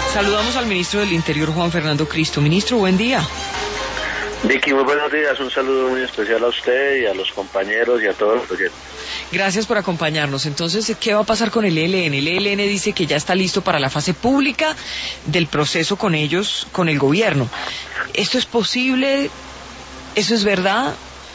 Saludamos al ministro del Interior, Juan Fernando Cristo. Ministro, buen día. Vicky, muy buenos días. Un saludo muy especial a usted y a los compañeros y a todos los oyentes. Gracias por acompañarnos. Entonces, ¿qué va a pasar con el ELN? El ELN dice que ya está listo para la fase pública del proceso con ellos, con el gobierno. ¿Esto es posible? ¿Eso es verdad?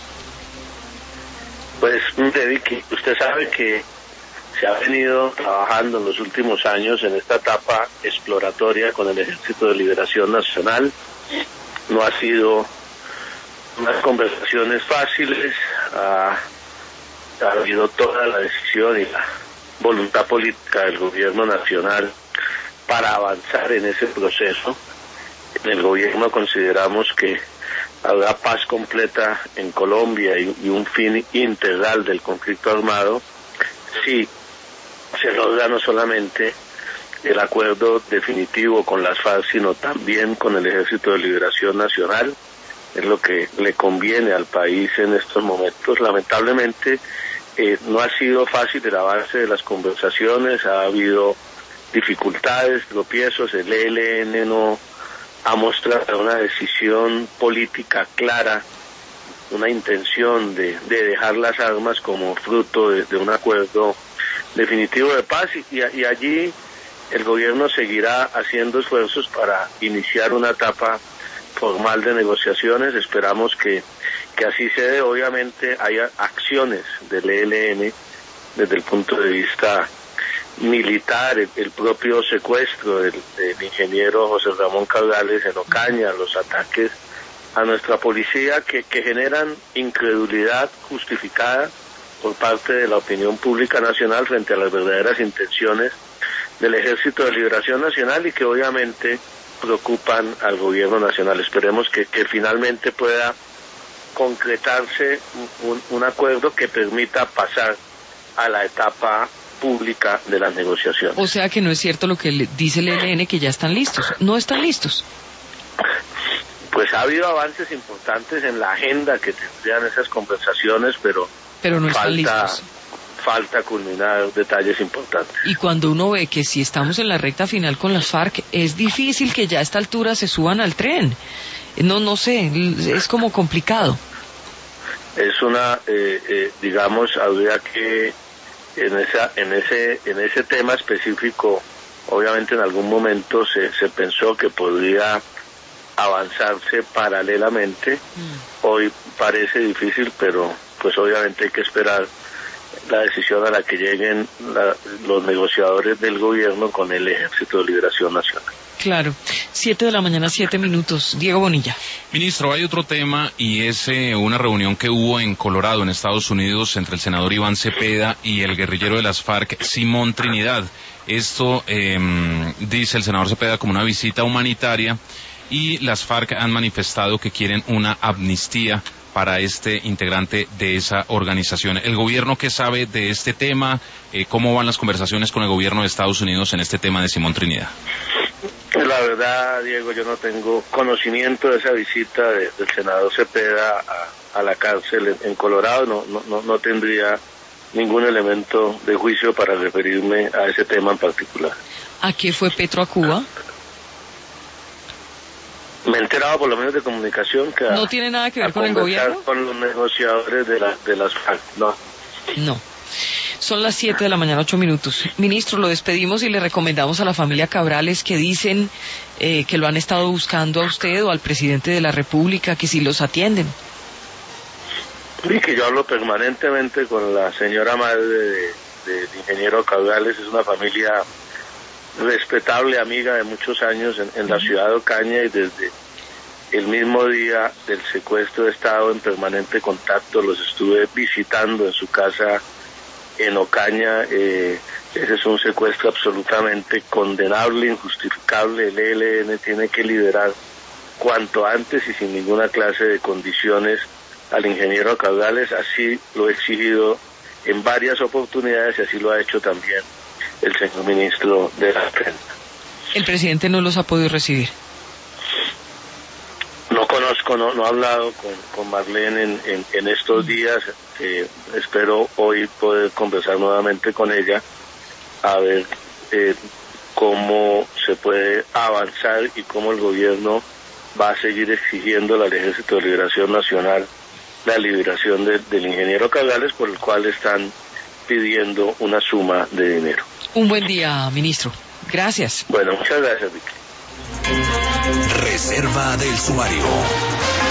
Pues, mire, Vicky, usted sabe que se ha venido trabajando en los últimos años en esta etapa exploratoria con el Ejército de Liberación Nacional. No ha sido unas conversaciones fáciles, ha habido toda la decisión y la voluntad política del gobierno nacional para avanzar en ese proceso. En el gobierno consideramos que habrá paz completa en Colombia y un fin integral del conflicto armado si se logra no solamente el acuerdo definitivo con las FARC, sino también con el Ejército de Liberación Nacional. Es lo que le conviene al país en estos momentos. Lamentablemente no ha sido fácil el avance de las conversaciones, ha habido dificultades, tropiezos. El ELN no ha mostrado una decisión política clara, una intención de dejar las armas como fruto de un acuerdo definitivo de paz, y allí el gobierno seguirá haciendo esfuerzos para iniciar una etapa formal de negociaciones. Esperamos que así se dé. Obviamente hay acciones del ELN desde el punto de vista militar, el propio secuestro del ingeniero José Ramón Cabrales en Ocaña, los ataques a nuestra policía que generan incredulidad justificada por parte de la opinión pública nacional frente a las verdaderas intenciones del Ejército de Liberación Nacional y que obviamente preocupan al gobierno nacional. Esperemos que finalmente pueda concretarse un acuerdo que permita pasar a la etapa pública de las negociaciones. O sea que no es cierto lo que dice el ELN, que ya están listos. ¿No están listos? Pues ha habido avances importantes en la agenda que tendrían esas conversaciones, pero no están listos. Falta culminar detalles importantes. Y cuando uno ve que si estamos en la recta final con las FARC, es difícil que ya a esta altura se suban al tren. No sé, es como complicado. Es una, digamos, habría que en ese tema específico, obviamente en algún momento se pensó que podría avanzarse paralelamente. Hoy parece difícil, pero pues obviamente hay que esperar la decisión a la que lleguen los negociadores del gobierno con el Ejército de Liberación Nacional. Claro. 7 de la mañana, 7 minutos. Diego Bonilla. Ministro, hay otro tema y es una reunión que hubo en Colorado, en Estados Unidos, entre el senador Iván Cepeda y el guerrillero de las FARC, Simón Trinidad. Esto dice el senador Cepeda como una visita humanitaria y las FARC han manifestado que quieren una amnistía para este integrante de esa organización. ¿El gobierno qué sabe de este tema? ¿Cómo van las conversaciones con el gobierno de Estados Unidos en este tema de Simón Trinidad? La verdad, Diego, yo no tengo conocimiento de esa visita del senador Cepeda a la cárcel en Colorado. No tendría ningún elemento de juicio para referirme a ese tema en particular. ¿A qué fue Petro a Cuba? Me he enterado por los medios de comunicación que no tiene nada que ver con el gobierno, con los negociadores de las FARC. No. Son las 7 de la mañana, 8 minutos. Ministro, lo despedimos y le recomendamos a la familia Cabrales que dicen que lo han estado buscando a usted o al presidente de la República, que si los atienden. Sí, que yo hablo permanentemente con la señora madre del ingeniero Cabrales. Es una familia respetable, amiga de muchos años en la ciudad de Ocaña, y desde el mismo día del secuestro he estado en permanente contacto. Los estuve visitando en su casa en Ocaña. Ese es un secuestro absolutamente condenable, injustificable. El ELN tiene que liberar cuanto antes y sin ninguna clase de condiciones al ingeniero Cabrales. Así lo he exigido en varias oportunidades y así lo ha hecho también el señor ministro de la Defensa. ¿El presidente no los ha podido recibir? No conozco, no he hablado con Marlene en estos días. Espero hoy poder conversar nuevamente con ella, a ver cómo se puede avanzar y cómo el gobierno va a seguir exigiendo al Ejército de Liberación Nacional la liberación del ingeniero Cabrales, por el cual están pidiendo una suma de dinero. Un buen día, ministro. Gracias. Bueno, muchas gracias, Vicky. Reserva del Sumario.